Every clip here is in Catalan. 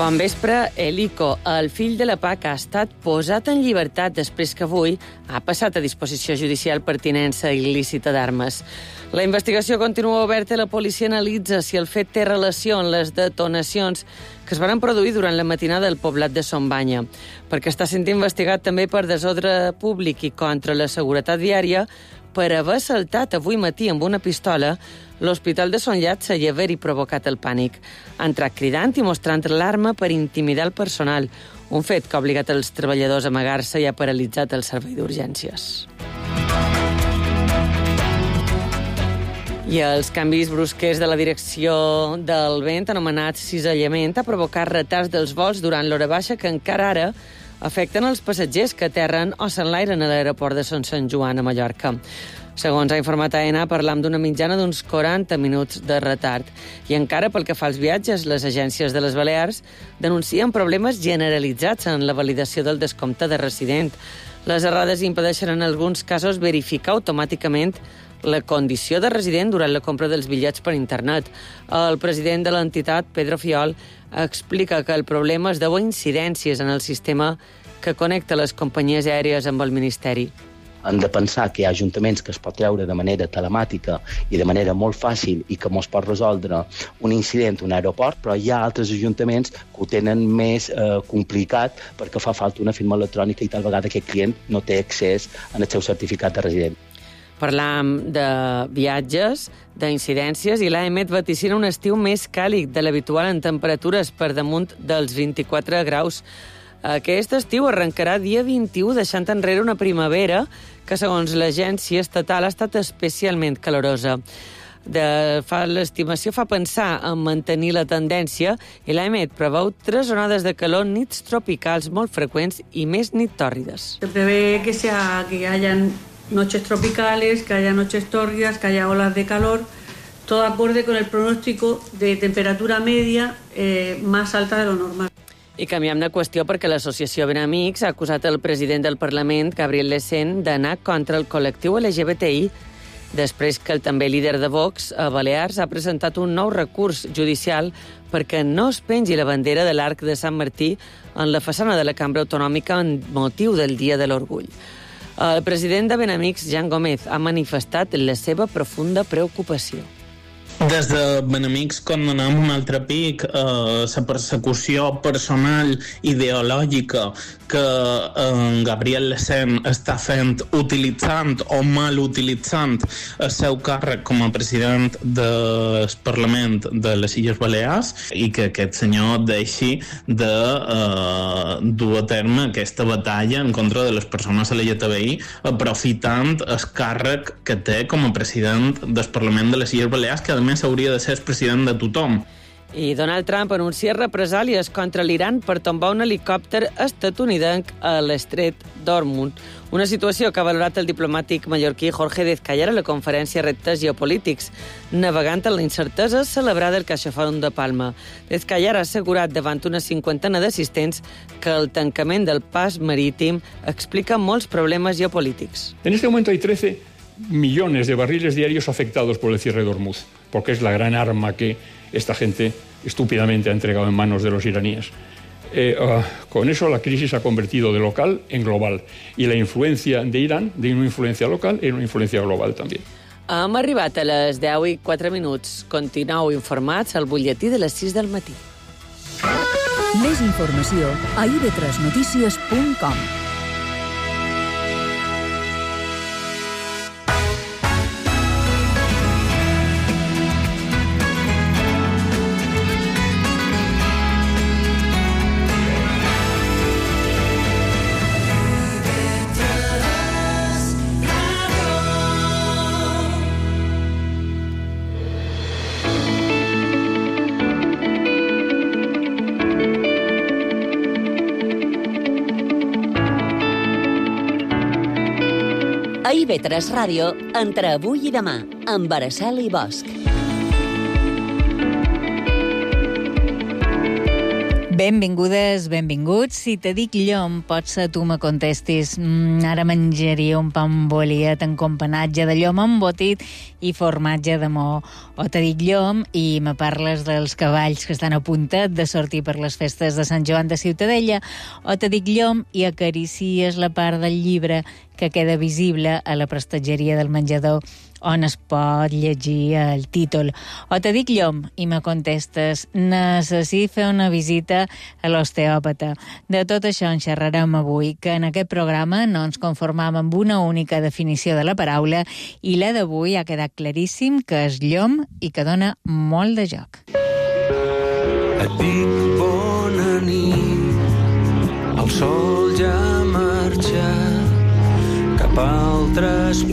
Bon vespre. Elico, el fill de la PAC, ha estat posat en llibertat després que avui ha passat a disposició judicial per tinença il·lícita d'armes. La investigació continua oberta i la policia analitza si el fet té relació amb les detonacions que es van produir durant la matinada al poblat de Son Banya, perquè està sent investigat també per desordre públic i contra la seguretat viària per haver saltat avui matí amb una pistola l'Hospital de Son Llàtzer i haver-hi provocat el pànic. Ha entrat cridant i mostrant l'arma per intimidar el personal, un fet que ha obligat els treballadors a amagar-se i ha paralitzat el servei d'urgències. I els canvis brusquers de la direcció del vent, anomenat cisallament, ha provocat retards dels vols durant l'hora baixa que encara ara afecten els passatgers que aterren o s'enlairen a l'aeroport de Son Sant Joan a Mallorca. Segons ha informat AENA, parlam d'una mitjana d'uns 40 minuts de retard. I encara pel que fa als viatges, les agències de les Balears denuncien problemes generalitzats en la validació del descompte de resident. Les errades impedeixen en alguns casos verificar automàticament la condició de resident durant la compra dels bitllets per internet. El president de l'entitat, Pedro Fiol, explica que el problema es deu a incidències en el sistema que connecta les companyies aèries amb el Ministeri. Hem de pensar que hi ha ajuntaments que es pot treure de manera telemàtica i de manera molt fàcil i que mos pot resoldre un incident a un aeroport, però hi ha altres ajuntaments que ho tenen més complicat perquè fa falta una firma electrònica i tal vegada aquest client no té accés al seu certificat de resident. Parlam de viatges, d'incidències, i l'AEMET vaticina un estiu més càlid de l'habitual en temperatures per damunt dels 24 graus. Aquest estiu arrencarà dia 21, deixant enrere una primavera que, segons l'agència estatal, ha estat especialment calorosa. L'estimació fa pensar en mantenir la tendència i l'AEMET preveu 3 onades de calor, nits tropicals molt freqüents i més nit tòrrides. Se prevé que hayan noches tropicales, que haya noches tórridas, que haya olas de calor, todo acorde con el pronóstico de temperatura media más alta de lo normal. I canviem de qüestió perquè l'associació Benamics ha acusat el president del Parlament, Gabriel Lecén, d'anar contra el col·lectiu LGBTI després que el també líder de Vox a Balears ha presentat un nou recurs judicial perquè no es pengi la bandera de l'Arc de Sant Martí en la façana de la Cambra Autonòmica en motiu del Dia de l'Orgull. El president de Benamics, Jan Gómez, ha manifestat la seva profunda preocupació. Des de Benamics condenem un altre pic la persecució personal ideològica que Gabriel Lecén està fent utilitzant o mal utilitzant el seu càrrec com a president del Parlament de les Illes Balears i que aquest senyor deixi de dur a terme aquesta batalla en contra de les persones LGTBI aprofitant el càrrec que té com a president del Parlament de les Illes Balears, que a més hauria de ser el president de tothom. I Donald Trump anuncia represàlies contra l'Iran per tombar un helicòpter estatunidenc a l'estret d'Hormuz. Una situació que ha valorat el diplomàtic mallorquí Jorge Dezcayar a la conferència Reptes Geopolítics, navegant en la incertesa celebrada al CaixaForum de Palma. Dezcayar ha assegurat davant una cinquantena d'assistents que el tancament del pas marítim explica molts problemes geopolítics. En este momento hay 13 millones de barriles diarios afectados por el cierre de Hormuz, porque es la gran arma que esta gente estúpidamente ha entregado en manos de los iraníes. Con eso la crisis ha convertido de local en global y la influencia de Irán, de una influencia local, en una influencia global també. Hem arribat a les 10:04. Continueu informats al butlletí de les 6 del matí. Més informació a ib3notícies.com. A IB3 Ràdio, entre avui i demà, amb Araceli Bosch. Benvingudes, benvinguts. Si te dic llom, potser tu me contestis ara menjaria un pa amb boliet en companatge de llom embotit i formatge de mo. O te dic llom i me parles dels cavalls que estan a puntet de sortir per les festes de Sant Joan de Ciutadella. O te dic llom i acaricies la part del llibre que queda visible a la prestatgeria del menjador on es pot llegir el títol. O te dic llom i me contestes necessito fer una visita a l'osteòpata. De tot això en xerrarem avui, que en aquest programa no ens conformam amb una única definició de la paraula i la d'avui ha quedat claríssim que és llom i que dona molt de joc. Et dic bona nit, el sol ja ha marxat cap a altres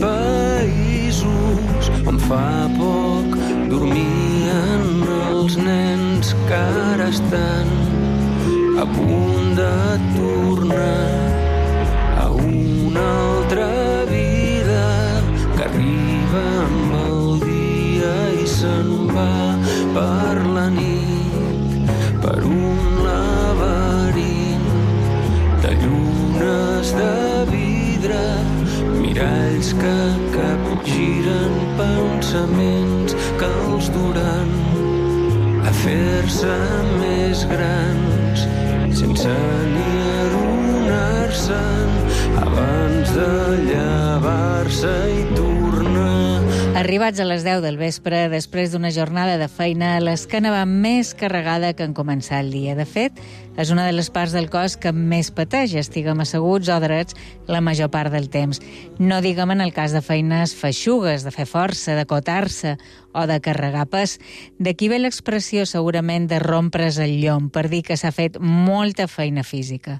països on fa poc dormien els nens que ara estan a punt de tornar a una altra vida que arriba amb el dia i se'n va per la nit per un laberint de llunes de vidre, miralls que capgiren pensaments que els duran a fer-se més grans sense ni adonar-se'n abans de llevar-se i tornar. Arribats a les 10 del vespre, després d'una jornada de feina, l'esquena va més carregada que en començar el dia. De fet, és una de les parts del cos que més pateix, estiguem asseguts o drets la major part del temps. No diguem en el cas de feines feixugues, de fer força, de cotar-se o de carregar pes. D'aquí ve l'expressió segurament de rompre's el llom, per dir que s'ha fet molta feina física.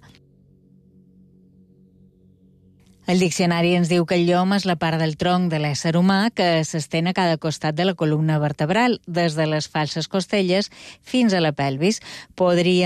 El diccionari ens diu que el llom és la part del tronc de l'ésser humà que s'estén a cada costat de la columna vertebral, des de les falses costelles fins a la pelvis. Podria